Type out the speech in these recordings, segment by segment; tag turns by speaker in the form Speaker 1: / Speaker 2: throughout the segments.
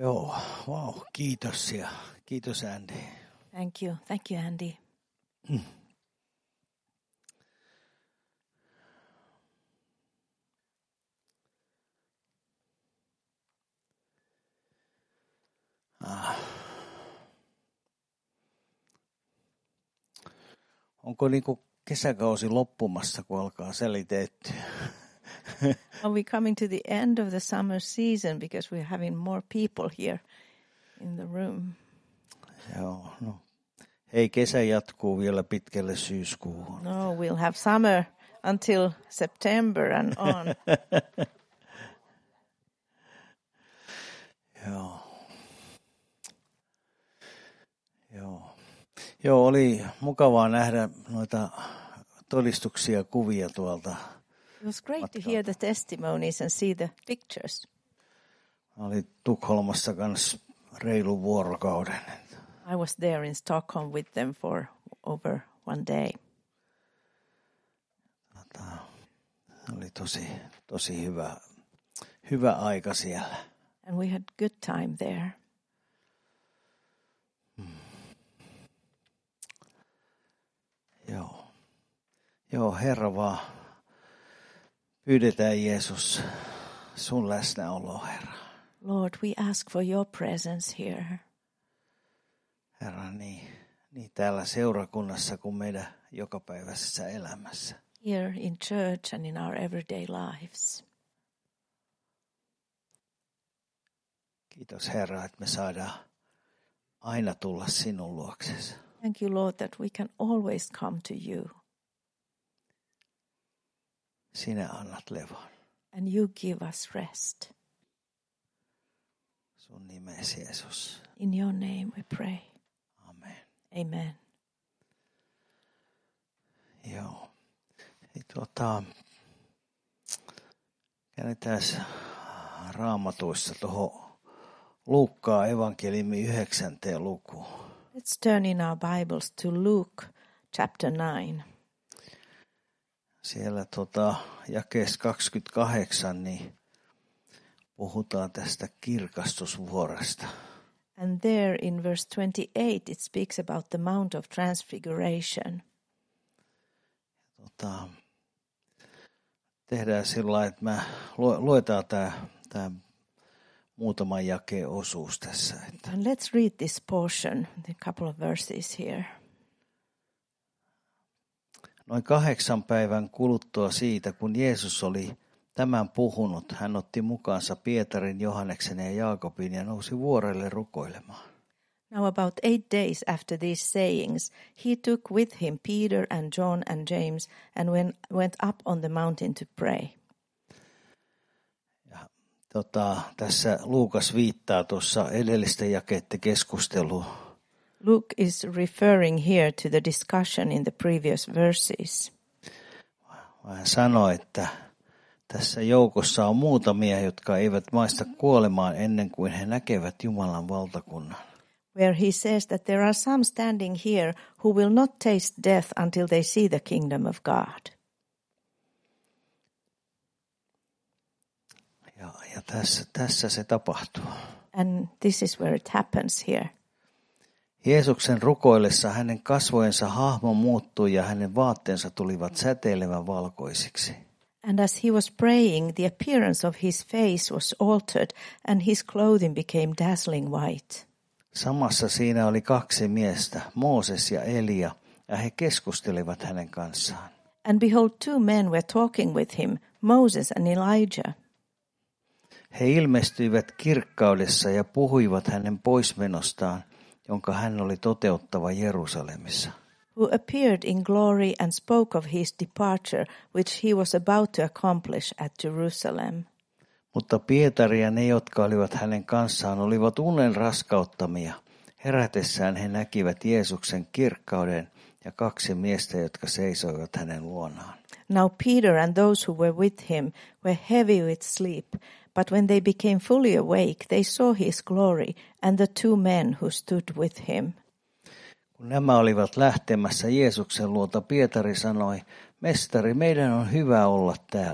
Speaker 1: Joo, kiitos ja kiitos Andy.
Speaker 2: Thank you, Andy.
Speaker 1: Onko niinku kesäkausi loppumassa, kun alkaa seliteettyä?
Speaker 2: Are we coming to the end of the summer season because we're having more people here in the room?
Speaker 1: Joo, no. Hei, kesä jatkuu vielä pitkälle syyskuuhun.
Speaker 2: No, we'll have summer until September and on.
Speaker 1: Joo, oli mukavaa nähdä noita todistuksia, kuvia tuolta.
Speaker 2: It was great to hear the testimonies and see the pictures.
Speaker 1: Oli Tukholmassa kanssa reilun vuorokauden.
Speaker 2: I was there in Stockholm with them for over one day.
Speaker 1: Oli tosi hyvä aika siellä.
Speaker 2: And we had good time there.
Speaker 1: Joo, Herra vaan. Pyydetään Jeesus sun läsnäoloa, Herra.
Speaker 2: Lord, we ask for your presence here.
Speaker 1: Herra, niin täällä seurakunnassa kuin meidän jokapäiväisessä elämässä.
Speaker 2: Here in church and in our everyday lives.
Speaker 1: Kiitos Herra, että me saadaan aina tulla sinun luoksesi.
Speaker 2: Thank you, Lord, that we can always come to you.
Speaker 1: Sinä annat levon.
Speaker 2: And you give us rest.
Speaker 1: Sun nimesi Jeesus.
Speaker 2: In your name we pray.
Speaker 1: Amen.
Speaker 2: Amen.
Speaker 1: Joo. Käännetään Raamatuissa tuohon Luukkaan evankeliumin 9. lukuun.
Speaker 2: Let's turn in our Bibles to Luke chapter 9.
Speaker 1: Siellä jakeessa 28 niin puhutaan tästä kirkastusvuoresta.
Speaker 2: And there in verse 28 it speaks about the Mount of Transfiguration.
Speaker 1: Tehdään sillä lailla, että mä luetaan tämä muutaman jakeen osuus tässä.
Speaker 2: And let's read this portion, a couple of verses here.
Speaker 1: Noin 8 päivän kuluttua siitä, kun Jeesus oli tämän puhunut, hän otti mukaansa Pietarin, Johanneksen ja Jaakobin ja nousi vuorelle rukoilemaan.
Speaker 2: Now about 8 days after these sayings, he took with him Peter and John and James and went up on the mountain to pray.
Speaker 1: Ja, tässä Luukas viittaa tuossa edellisten jakeiden keskusteluun.
Speaker 2: Luke is referring here to the discussion in the previous verses.
Speaker 1: Hän sanoi, että tässä joukossa on muutamia, jotka eivät maista kuolemaan ennen kuin he näkevät Jumalan valtakunnan.
Speaker 2: Where he says that there are some standing here who will not taste death until they see the kingdom of God.
Speaker 1: Ja tässä se tapahtuu.
Speaker 2: And this is where it happens here.
Speaker 1: Jeesuksen rukoillessa hänen kasvojensa hahmo muuttui ja hänen vaatteensa tulivat säteilevän valkoisiksi.
Speaker 2: And as he was praying, the appearance of his face was altered and his clothing became dazzling white.
Speaker 1: Samassa siinä oli 2 miestä, Mooses ja Elia, ja he keskustelivat hänen kanssaan.
Speaker 2: And behold, 2 men were talking with him, Moses and Elijah.
Speaker 1: He ilmestyivät kirkkaudessa ja puhuivat hänen poismenostaan, jonka hän oli toteuttava Jerusalemissa.
Speaker 2: Who appeared in glory and spoke of his departure, which he was about to accomplish at Jerusalem.
Speaker 1: Mutta Pietari ja ne, jotka olivat hänen kanssaan, olivat unen raskauttamia. Herätessään he näkivät Jeesuksen kirkkauden ja 2 miestä, jotka seisoivat hänen luonaan.
Speaker 2: Now Peter and those who were with him were heavy with sleep, but when they became fully awake, they saw his glory and the 2 men who stood with him.
Speaker 1: Kun nämä olivat lähtemässä Jeesuksen luota, Pietari sanoi, Mestari, meidän on hyvä olla täällä.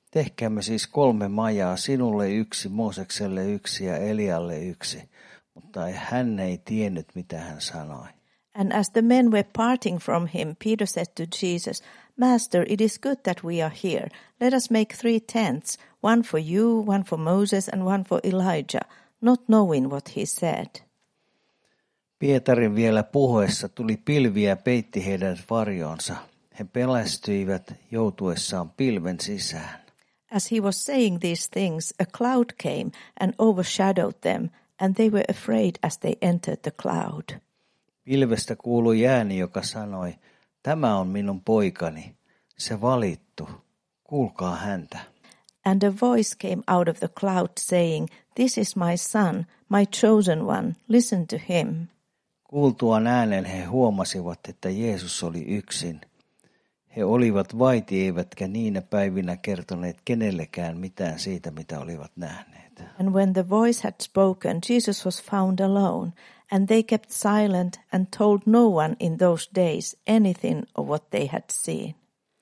Speaker 1: Tehkäämme siis 3 majaa, sinulle 1, Moosekselle 1 ja Elialle 1. Mutta hän ei tiennyt, mitä hän sanoi.
Speaker 2: And as the men were parting from him, Peter said to Jesus, Master, it is good that we are here. Let us make 3 tents, one for you, one for Moses, and one for Elijah, not knowing what he said.
Speaker 1: Pietarin vielä puhuessa tuli pilvi ja peitti heidän varjonsa. He pelästyivät joutuessaan pilven sisään.
Speaker 2: As he was saying these things, a cloud came and overshadowed them, and they were afraid as they entered the cloud.
Speaker 1: Pilvestä kuului ääni, joka sanoi, tämä on minun poikani, se valittu, kuulkaa häntä.
Speaker 2: And a voice came out of the cloud saying, This is my son, my chosen one, listen to him.
Speaker 1: Kuultuaan äänen he huomasivat, että Jeesus oli yksin. He olivat vaiti eivätkä niinä päivinä kertoneet kenellekään mitään siitä, mitä olivat nähneet.
Speaker 2: And when the voice had spoken, Jesus was found alone, and they kept silent and told no one in those days anything of what they had seen.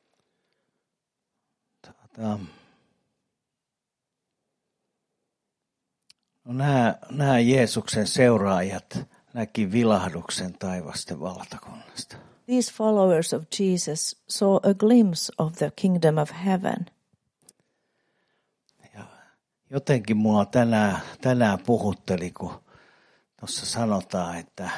Speaker 1: Nämä Jeesuksen seuraajat näki vilahduksen taivasten valtakunnasta.
Speaker 2: These followers of Jesus saw a glimpse of the kingdom of heaven.
Speaker 1: Ja jotenkin mua tänään puhutteli, kun tuossa sanotaan, että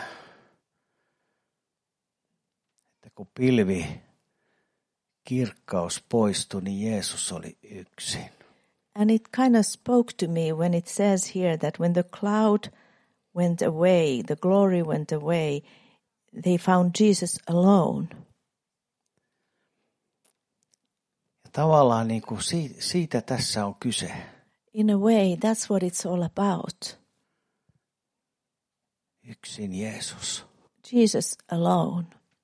Speaker 1: kun pilvi kirkkaus poistui, niin Jeesus oli yksin.
Speaker 2: And it kind of spoke to me when it says here that when the cloud went away, the glory went away, they found Jesus alone.
Speaker 1: Ja tavallaan niin kuin siitä tässä on kyse.
Speaker 2: In a way, that's what it's all about.
Speaker 1: Yksin Jeesus.
Speaker 2: Jesus alone.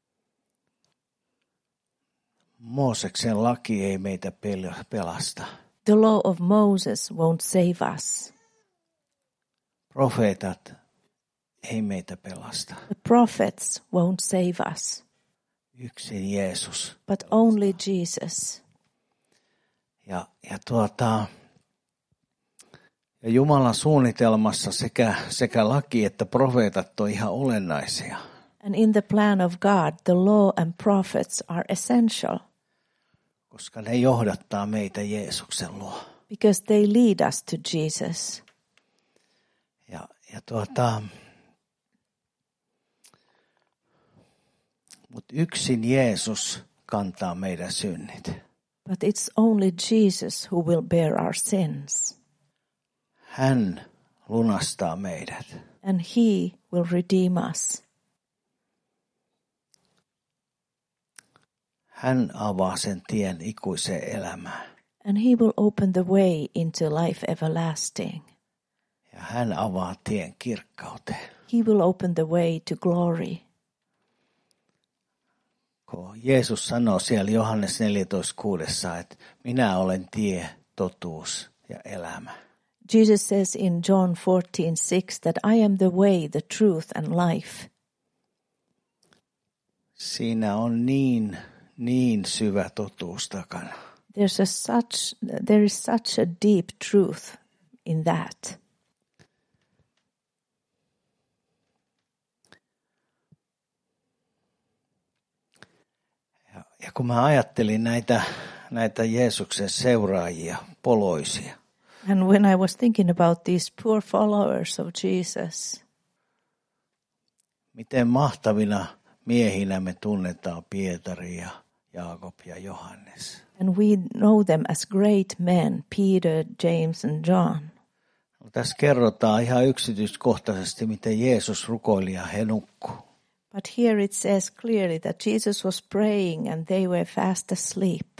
Speaker 1: Mooseksen laki ei meitä pelasta.
Speaker 2: The law of Moses won't save us.
Speaker 1: Profeetat ei meitä pelasta.
Speaker 2: The prophets won't save us.
Speaker 1: Yksin Jeesus.
Speaker 2: But only Jesus.
Speaker 1: Ja Jumalan suunnitelmassa sekä laki että profeetat on ihan olennaisia.
Speaker 2: And in the plan of God, the law and prophets are essential.
Speaker 1: Koska ne johdattaa meitä Jeesuksen luo.
Speaker 2: Because they lead us to Jesus.
Speaker 1: Mutta yksin Jeesus kantaa meidän synnit.
Speaker 2: But it's only Jesus who will bear our sins.
Speaker 1: Hän lunastaa meidät.
Speaker 2: And he will redeem us.
Speaker 1: Hän avaa sen tien ikuiseen elämään.
Speaker 2: And he will open the way into life everlasting.
Speaker 1: Ja hän avaa tien kirkkauteen.
Speaker 2: He will open the way to glory.
Speaker 1: Kun Jeesus sanoo siellä Johannes 14:6, että minä olen tie, totuus ja elämä.
Speaker 2: Jesus says in John 14:6 that I am the way, the truth and life.
Speaker 1: Siinä on niin syvä totuus takana.
Speaker 2: There is such a deep truth in that.
Speaker 1: Ja kun mä ajattelin näitä Jeesuksen seuraajia, poloisia.
Speaker 2: And when I was thinking about these poor followers of Jesus.
Speaker 1: Miten mahtavina miehinä me tunnetaan Pietari ja Jaakob ja Johannes.
Speaker 2: And we know them as great men, Peter, James and John.
Speaker 1: No, tässä kerrotaan ihan yksityiskohtaisesti, miten Jeesus rukoili ja he nukkui.
Speaker 2: But here it says clearly that Jesus was praying and they were fast asleep.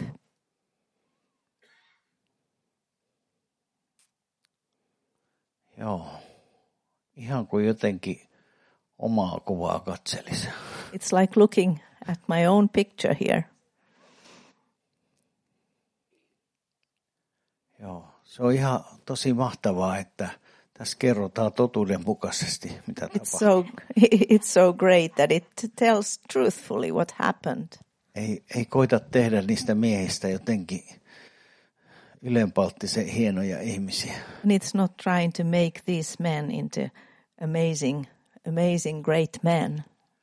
Speaker 1: Joo, ihan kuin jotenkin omaa kuvaa katselisi.
Speaker 2: It's like looking at my own picture here.
Speaker 1: Joo, se on ihan tosi mahtavaa, että tässä kerrotaan totuuden mukaisesti, mitä tapahtui.
Speaker 2: It's so great that it tells truthfully what happened.
Speaker 1: Ei koita tehdä niistä miehistä jotenkin ylenpalttisen hienoja ihmisiä.
Speaker 2: And it's not trying to make these men into amazing great men.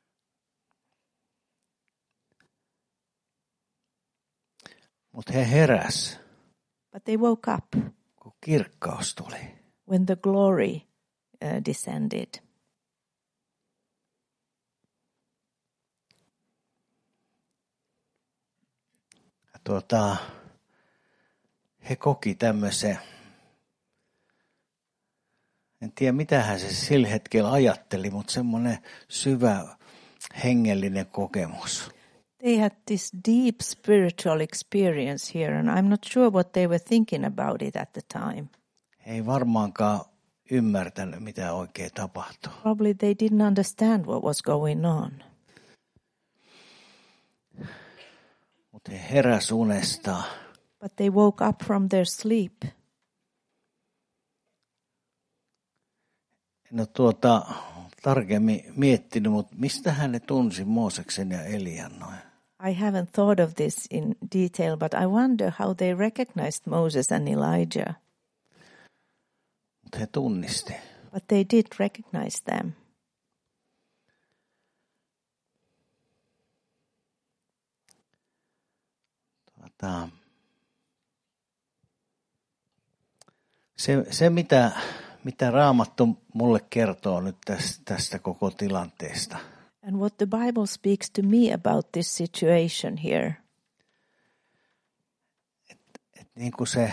Speaker 1: Mutta he heräs,
Speaker 2: But they woke up
Speaker 1: kun kirkkaus tuli.
Speaker 2: when the glory descended.
Speaker 1: He koki tämmöisen, en tiedä mitä hän se sillä hetkellä ajatteli, mutta semmoinen syvä hengellinen kokemus.
Speaker 2: They had this deep spiritual experience here, and I'm not sure what they were thinking about it at the time.
Speaker 1: He ei varmaankaan ymmärtänyt, mitä oikein tapahtui.
Speaker 2: Probably they didn't understand what was going on.
Speaker 1: Mutta he heräs unestaan.
Speaker 2: But they woke up from their sleep.
Speaker 1: En ole tarkemmin miettinyt, mutta mistä hän ne tunsi Mooseksen ja Elian noin?
Speaker 2: I haven't thought of this in detail, but I wonder how they recognized Moses and Elijah.
Speaker 1: Mutta he tunnisti.
Speaker 2: But they did recognize them.
Speaker 1: Se mitä Raamattu mulle kertoo nyt tästä koko tilanteesta.
Speaker 2: And what the Bible speaks to me about this situation here.
Speaker 1: Niin kuin se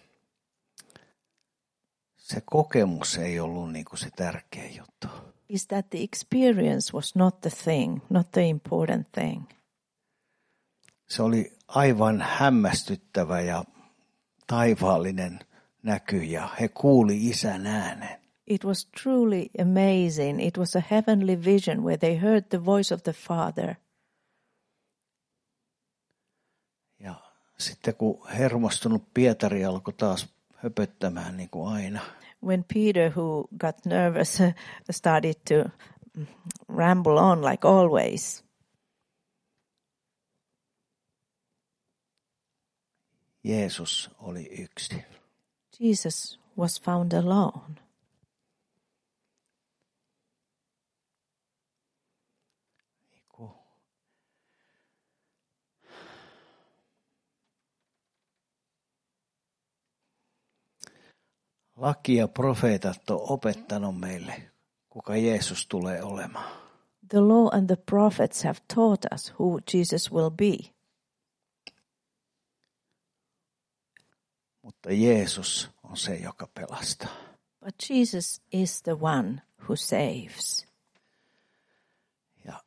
Speaker 1: kokemus ei ollut niin kuin se tärkeä juttu.
Speaker 2: Is that the experience was not the thing, not the important thing.
Speaker 1: Se oli aivan hämmästyttävä ja taivaallinen näky ja he kuuli Isän äänen.
Speaker 2: It was truly amazing. It was a heavenly vision where they heard the voice of the Father.
Speaker 1: Ja sitten kun hermostunut Pietari alkoi taas höpöttämään niin kuin aina.
Speaker 2: When Peter, who got nervous, started to ramble on like always.
Speaker 1: Jeesus oli yksin.
Speaker 2: Jesus was found alone.
Speaker 1: Laki ja profeetat on opettanut meille, kuka Jeesus tulee olemaan.
Speaker 2: The law and the prophets have taught us who Jesus will be.
Speaker 1: Mutta Jeesus on se, joka pelastaa.
Speaker 2: But Jesus is the one who saves.
Speaker 1: Ja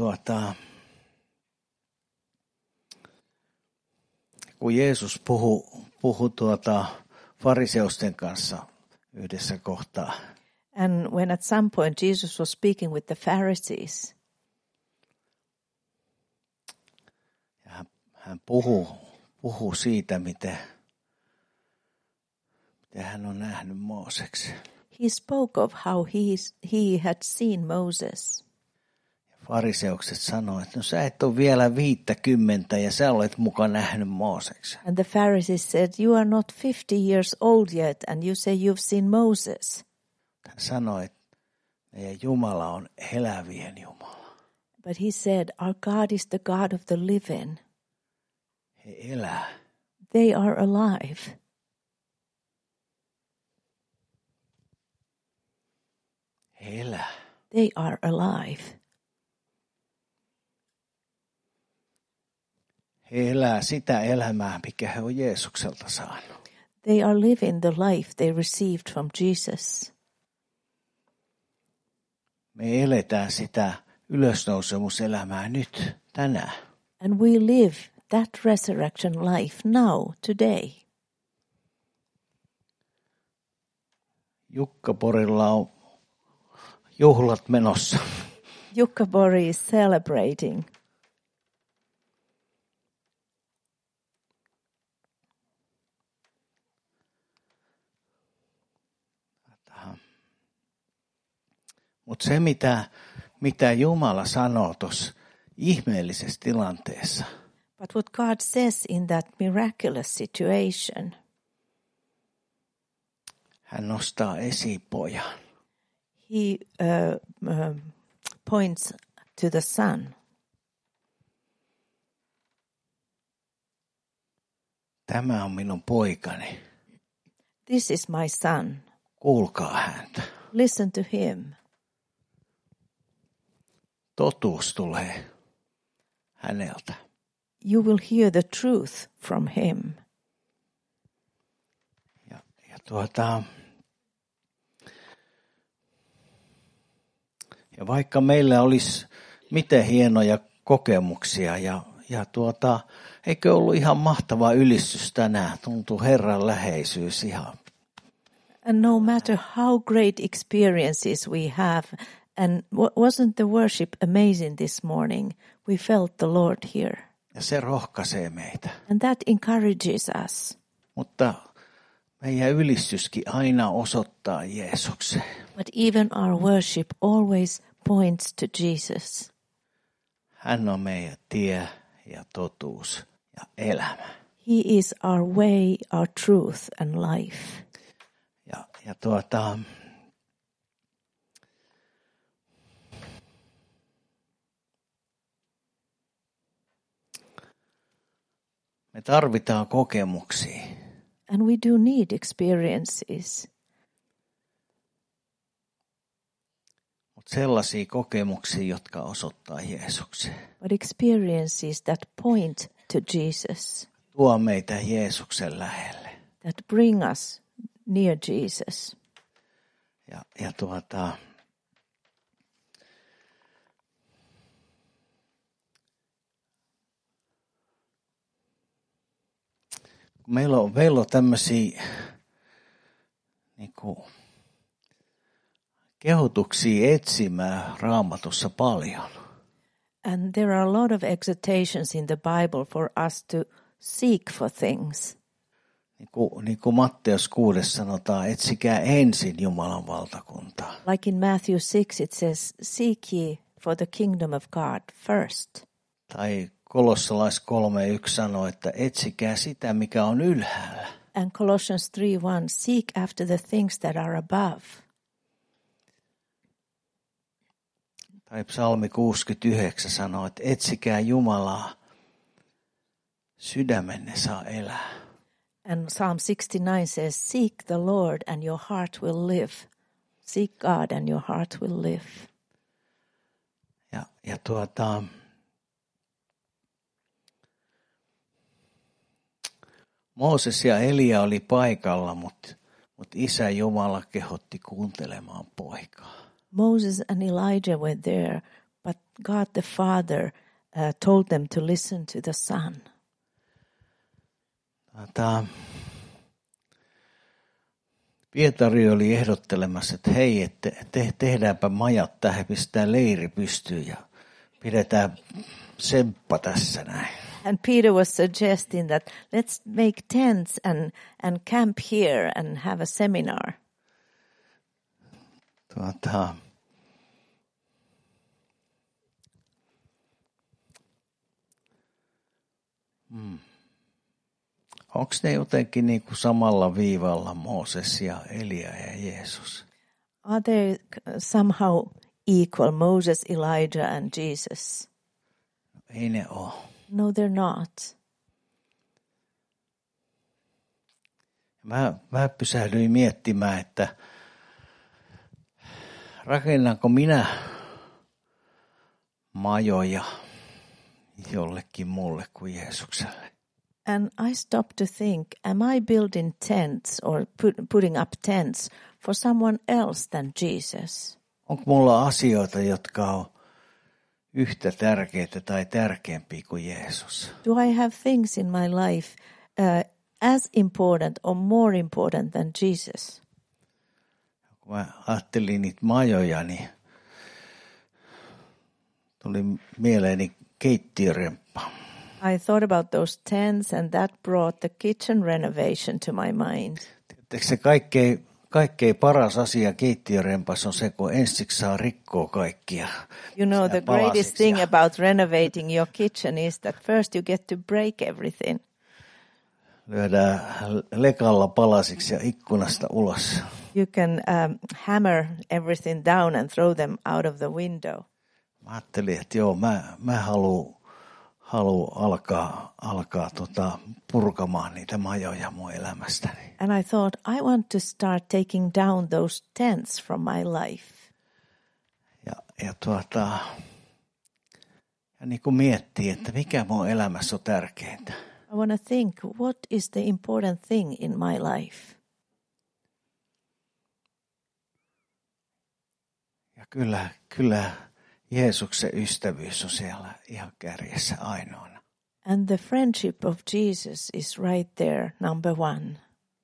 Speaker 1: kun Jeesus puhui fariseusten kanssa yhdessä kohtaa.
Speaker 2: And when at some point Jesus was speaking with the Pharisees.
Speaker 1: Ja hän puhuu siitä, miten hän on nähnyt Mooseksen.
Speaker 2: He spoke of how he had seen Moses.
Speaker 1: Fariseukset sanoivat, että no sä et ole vielä 50 ja sä olet muka nähnyt Mooseksen.
Speaker 2: And the Pharisees said, you are not 50 years old yet and you say you've seen Moses.
Speaker 1: Hän sanoi, että meidän Jumala on elävien Jumala.
Speaker 2: But he said, our God is the God of the living.
Speaker 1: He elää.
Speaker 2: They are alive.
Speaker 1: He elää.
Speaker 2: They are alive.
Speaker 1: He elää sitä elämää, mikä he on Jeesukselta saanut.
Speaker 2: They are living the life they received from Jesus.
Speaker 1: Me eletään sitä ylösnousemuselämää nyt, tänään.
Speaker 2: And we live that resurrection life now, today.
Speaker 1: Jukkaporilla on juhlat menossa.
Speaker 2: Jukkabori is celebrating.
Speaker 1: Mutta se, mitä Jumala sanoo tuossa ihmeellisessä tilanteessa,
Speaker 2: But what God says in that miraculous situation,
Speaker 1: Hän nostaa esipojan.
Speaker 2: He points to the Son.
Speaker 1: Tämä on minun poikani.
Speaker 2: This is my son.
Speaker 1: Kuulkaa häntä.
Speaker 2: Listen to him.
Speaker 1: Totuus tulee häneltä.
Speaker 2: You will hear the truth from him.
Speaker 1: Ja vaikka meillä olisi miten hienoja kokemuksia eikö ollut ihan mahtava ylistys tänään? Tuntuu Herran läheisyys ihan.
Speaker 2: And no matter how great experiences we have, and wasn't the worship amazing this morning? We felt the Lord here.
Speaker 1: Ja se rohkaisee meitä.
Speaker 2: And that encourages us.
Speaker 1: Mutta meidän ylistyskin aina osoittaa Jeesukseen.
Speaker 2: But even our worship always points to Jesus.
Speaker 1: Hän on meidän tie ja totuus ja elämä.
Speaker 2: He is our way, our truth and life.
Speaker 1: Me tarvitaan kokemuksia.
Speaker 2: And we do need experiences.
Speaker 1: Mutta sellaisia kokemuksia, jotka osoittaa Jeesukseen.
Speaker 2: But experiences that point to Jesus.
Speaker 1: Tuo meitä Jeesuksen lähelle.
Speaker 2: That bring us near Jesus.
Speaker 1: Meillä on tämmöisiä kehotuksia etsimään Raamatussa paljon.
Speaker 2: And there are a lot of exhortations in the Bible for us to seek for things.
Speaker 1: Niin kuin Matteus 6 sanotaan, etsikää ensin Jumalan valtakuntaa.
Speaker 2: Like in Matthew 6 it says, seek ye for the kingdom of God first.
Speaker 1: Tai Kolossalais 3:1 sanoo, että etsikää sitä, mikä on ylhäällä.
Speaker 2: And Colossians 3:1, seek after the things that are above.
Speaker 1: Tai Psalmi 69 sanoo, että etsikää Jumalaa, sydämenne saa elää.
Speaker 2: And Psalm 69 says, seek the Lord and your heart will live. Seek God and your heart will live.
Speaker 1: Mooses ja Elia oli paikalla, mutta Isä Jumala kehotti kuuntelemaan poikaa.
Speaker 2: Moses and Elijah were there, but God the Father told them to listen to the Son.
Speaker 1: Pietari oli ehdottelemassa, että hei, tehdäänpä majat tähän, pistetään leiri pystyyn ja pidetään semppa tässä näin.
Speaker 2: And Peter was suggesting that let's make tents and camp here and have a seminar.
Speaker 1: Onko ne jotenkin niin kuin samalla viivalla Mooses ja Elia ja Jeesus?
Speaker 2: Are they somehow equal, Moses, Elijah and Jesus?
Speaker 1: Ei ne ole.
Speaker 2: No, they're not.
Speaker 1: Mä pysähdyin miettimään, että rakennanko minä majoja jollekin muulle kuin Jeesukselle.
Speaker 2: And I stopped to think, am I building tents or putting up tents for someone else than Jesus?
Speaker 1: Onko mulla asioita, jotka on yhtä tärkeitä tai tärkeämpiä kuin Jeesus?
Speaker 2: Do I have things in my life as important or more important than Jesus?
Speaker 1: Kun mä ajattelin niitä majoja, niin tuli mieleeni keittiöremppa.
Speaker 2: I thought about those tents and that brought the kitchen renovation to my mind.
Speaker 1: Tiedättekö se kaikkein paras asia keittiörempas on se, kun ensiksi saa rikkoa kaikkia.
Speaker 2: You know, the greatest thing about renovating your kitchen is that first you get to break everything.
Speaker 1: Lyödään lekalla palasiksi ja ikkunasta ulos.
Speaker 2: You can hammer everything down and throw them out of the window.
Speaker 1: Mä ajattelin, että joo, mä haluan alkaa purkamaan niitä majoja mun elämästäni.
Speaker 2: And I thought, I want to start taking down those tents from my life.
Speaker 1: Ja niin kuin miettii, että mikä mun elämässä on tärkeintä.
Speaker 2: I want to think, what is the important thing in my life?
Speaker 1: Ja kyllä Jeesuksen ystävyys on siellä ihan kärjessä ainoana.
Speaker 2: And the friendship of Jesus is right there, number one.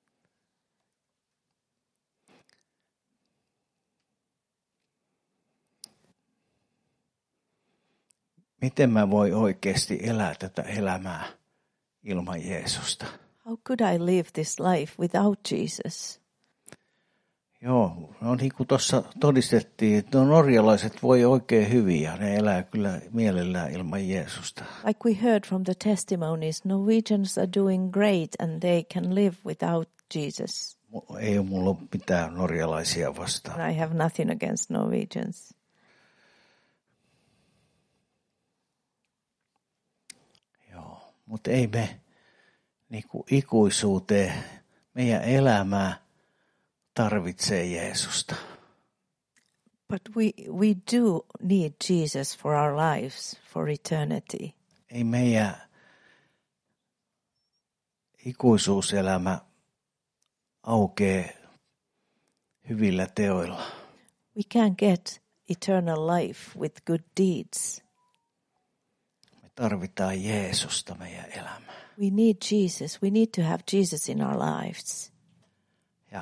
Speaker 1: Miten mä voi oikeasti elää tätä elämää ilman Jeesusta?
Speaker 2: How could I live this life without Jesus?
Speaker 1: Joo, no niin kuin tuossa todistettiin, että norjalaiset voi oikein hyvin ja ne elää kyllä mielellään ilman Jeesusta.
Speaker 2: Like we heard from the testimonies, Norwegians are doing great and they can live without Jesus.
Speaker 1: Ei ole mulla mitään norjalaisia vastaan.
Speaker 2: And I have nothing against Norwegians.
Speaker 1: Joo, mutta ei me niinku ikuisuuteen meidän elämää tarvitsee Jeesusta.
Speaker 2: But we do need Jesus for our lives, for eternity.
Speaker 1: Ei meidän ikuisuuselämä aukee hyvillä teoilla.
Speaker 2: We can't get eternal life with good deeds.
Speaker 1: Me tarvitaan Jeesusta meidän elämään.
Speaker 2: We need Jesus. We need to have Jesus in our lives.
Speaker 1: Ja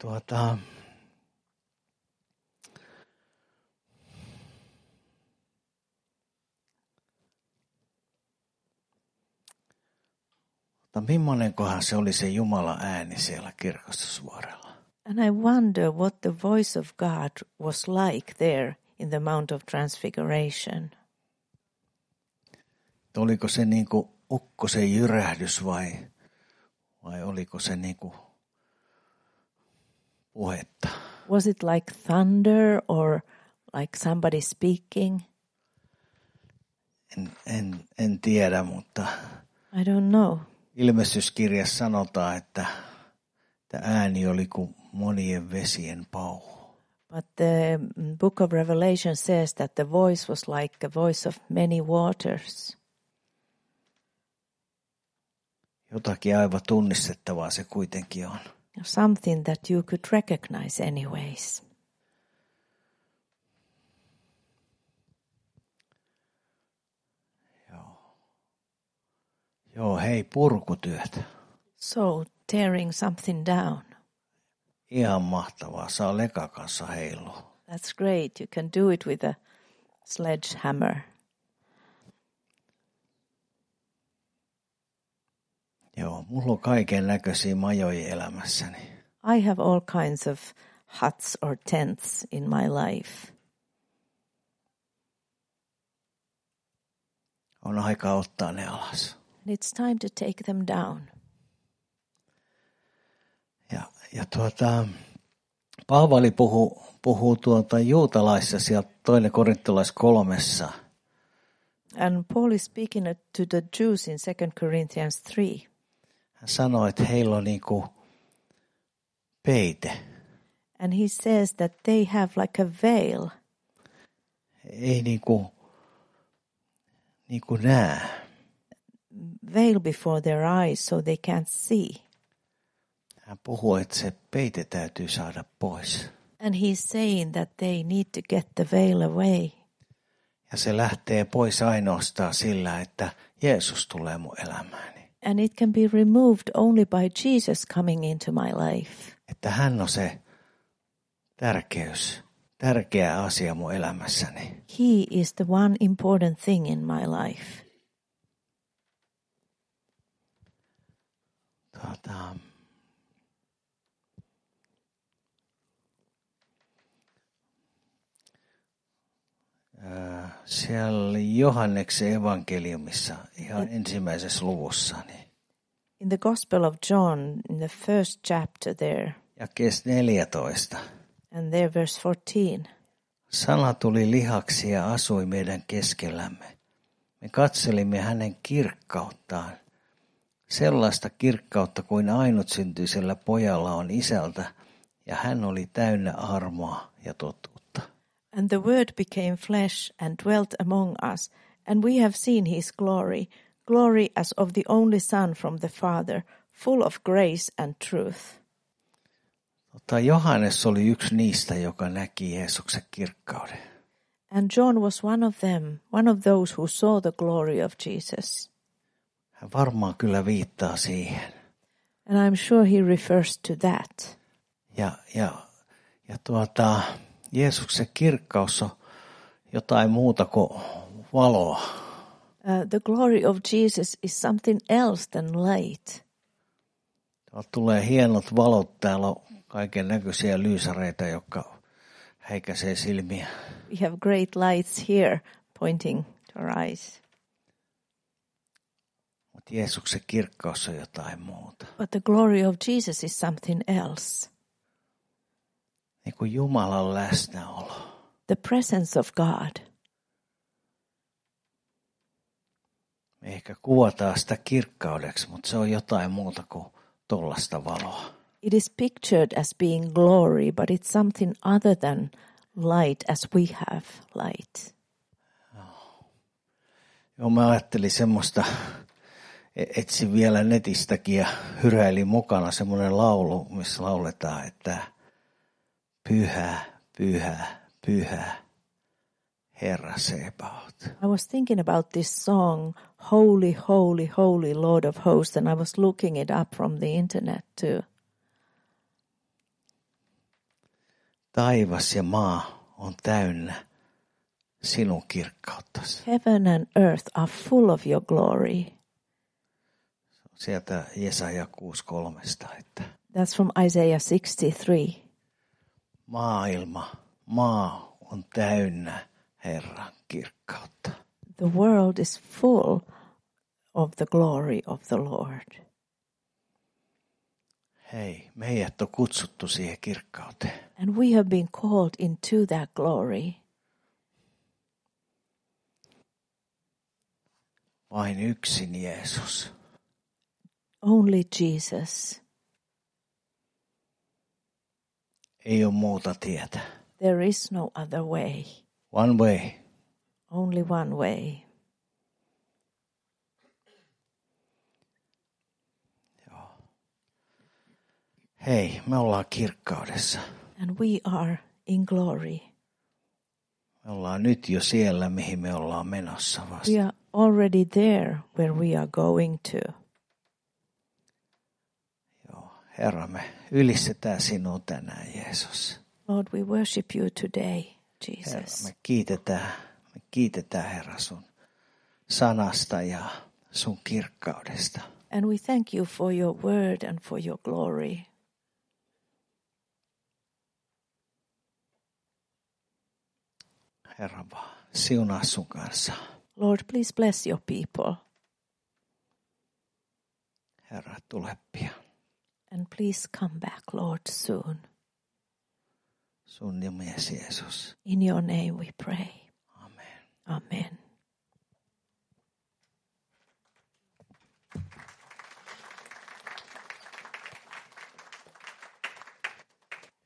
Speaker 1: millainenkohan se oli se Jumalan ääni siellä Kirkastusvuorella?
Speaker 2: And I wonder what the voice of God was like there in the Mount of Transfiguration.
Speaker 1: Oliko se niinku ukkosen jyrähdys vai oliko se niinku puhetta?
Speaker 2: Was it like thunder or like somebody speaking?
Speaker 1: En tiedä, mutta
Speaker 2: I don't know.
Speaker 1: Ilmestyskirjassa sanotaan, että ääni oli kuin monien vesien pauhu.
Speaker 2: But the book of Revelation says that the voice was like the voice of many waters.
Speaker 1: Jotakin aivan tunnistettavaa se kuitenkin on.
Speaker 2: Something that you could recognize anyways.
Speaker 1: Joo, hei, purkutyöt.
Speaker 2: So, tearing something down.
Speaker 1: Ihan mahtavaa, saa lekan kanssa heilua.
Speaker 2: That's great. You can do it with a sledgehammer.
Speaker 1: Joo, mulla on kaiken näköisiä majoja elämässäni.
Speaker 2: I have all kinds of huts or tents in my life.
Speaker 1: On aika ottaa ne alas.
Speaker 2: And it's time to take them down.
Speaker 1: Ja Paavali puhuu juutalaisissa sieltä 2. Korintolais 3.
Speaker 2: And Paul is speaking to the Jews in 2 Corinthians 3.
Speaker 1: Hän sanoi, että heillä on niinku peite.
Speaker 2: And he says that they have like a veil.
Speaker 1: Ei niinku näe.
Speaker 2: Veil before their eyes so they can't see.
Speaker 1: Hän puhuu, että se peite täytyy saada pois.
Speaker 2: And he's saying that they need to get the veil away.
Speaker 1: Ja se lähtee pois ainoastaan sillä, että Jeesus tulee mun elämääni.
Speaker 2: And it can be removed only by Jesus coming into my life.
Speaker 1: Että hän on se tärkeä asia mun elämässäni.
Speaker 2: He is the one important thing in my life.
Speaker 1: Siellä Johanneksen evankeliumissa ihan ensimmäisessä luvussa. Niin
Speaker 2: In the Gospel of John, in the first chapter there.
Speaker 1: Jakees 14.
Speaker 2: And there verse 14.
Speaker 1: Sana tuli lihaksi ja asui meidän keskellämme. Me katselimme hänen kirkkauttaan. Sellaista kirkkautta kuin ainutsyntyisellä pojalla on isältä, ja hän oli täynnä armoa ja totuutta.
Speaker 2: And the word became flesh and dwelt among us, and we have seen his glory, glory as of the only Son from the Father, full of grace and truth.
Speaker 1: Johannes oli yksi niistä, joka näki Jeesuksen kirkkauden.
Speaker 2: And John was one of them, one of those who saw the glory of Jesus.
Speaker 1: Hän varmaan kyllä viittaa siihen.
Speaker 2: And I'm sure he refers to that.
Speaker 1: Jeesuksen kirkkaus on jotain muuta kuin valoa.
Speaker 2: The glory of Jesus is something else than light.
Speaker 1: Tuolta tulee hienot valot. Täällä on kaiken näköisiä lyysäreitä, jotka häikäisee silmiä.
Speaker 2: We have great lights here pointing to our eyes.
Speaker 1: Mutta Jeesuksen kirkkaus on jotain muuta.
Speaker 2: But the glory of Jesus is something else.
Speaker 1: Niin kuin Jumalan läsnäolo.
Speaker 2: The presence of God.
Speaker 1: Me ehkä kuvataan sitä kirkkaudeksi, mutta se on jotain muuta kuin tollasta valoa.
Speaker 2: It is pictured as being glory, but it's something other than light as we have light.
Speaker 1: Joo, mä ajattelin semmoista, etsin vielä netistäkin ja hyräilin mukana semmoinen laulu, missä lauletaan, että pyhä, pyhä, pyhä, Herra Sebaot.
Speaker 2: I was thinking about this song, Holy, Holy, Holy Lord of Hosts, and I was looking it up from the internet too.
Speaker 1: Taivas ja maa on täynnä sinun kirkkauttasi.
Speaker 2: Heaven and earth are full of your glory.
Speaker 1: Sieltä Jesaja 6:3, että
Speaker 2: That's from Isaiah 63.
Speaker 1: maa on täynnä Herran kirkkautta.
Speaker 2: The world is full of the glory of the Lord.
Speaker 1: Hei, meidät on kutsuttu siihen kirkkauteen.
Speaker 2: And we have been called into that glory.
Speaker 1: Vain yksin Jeesus.
Speaker 2: Only Jesus.
Speaker 1: Ei ole muuta tietä.
Speaker 2: There is no other way.
Speaker 1: One way.
Speaker 2: Only one way.
Speaker 1: Joo. Hei, me ollaan kirkkaudessa.
Speaker 2: And we are in glory.
Speaker 1: Me ollaan nyt jo siellä, mihin me ollaan menossa vasta.
Speaker 2: We are already there where we are going to.
Speaker 1: Joo, Herra, me ylistetään sinua tänään, Jeesus.
Speaker 2: Lord, we worship you today,
Speaker 1: Herra,
Speaker 2: Jesus.
Speaker 1: me kiitetään Herra sun sanasta ja sun kirkkaudesta.
Speaker 2: And we thank you for your word and for your glory.
Speaker 1: Herra, vaan siunaa sun kanssa.
Speaker 2: Lord, please bless your people.
Speaker 1: Herra, tule pian.
Speaker 2: And please come back, Lord, soon.
Speaker 1: Sun nimesi Jeesus.
Speaker 2: In your name we pray.
Speaker 1: Amen.
Speaker 2: Amen.